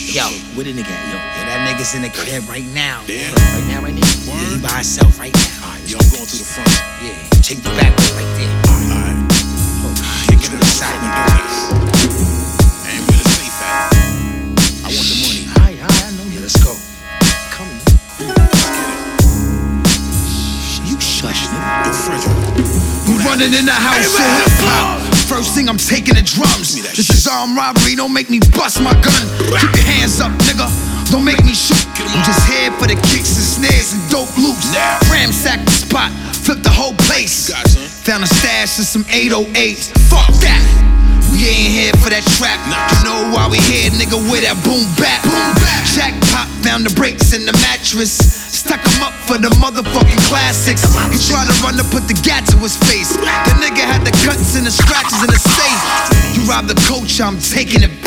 Yo, where the nigga at, yo? Yo, that nigga's in the crib right now. Damn. Right now, right now? Yeah, he by himself right now. Alright, yo, I'm going to the front. Yeah, check the back way right there. Alright. Kick to the side. And where the safe at? I want the money. Alright, I know. Yeah, let's go. Come on. You shush, nigga. Yo, Frederick. We running in the house of hip-hop. First thing I'm taking the drums. This is armed robbery, don't make me bust my gun. Keep your hands up, nigga, don't make me shoot. I'm just here for the kicks and snares and dope loops. Ramsack the spot, flip the whole place. Found a stash of some 808s. Fuck that, we ain't here for that trap. You know why we here, nigga, with that boom bap. Jackpot, found the brakes in the mattress. Stuck him up for the motherfucking classics. He tried to run to put the gat to his face. The nigga had the cuts and the scratches in the safe. You robbed the coach, I'm taking it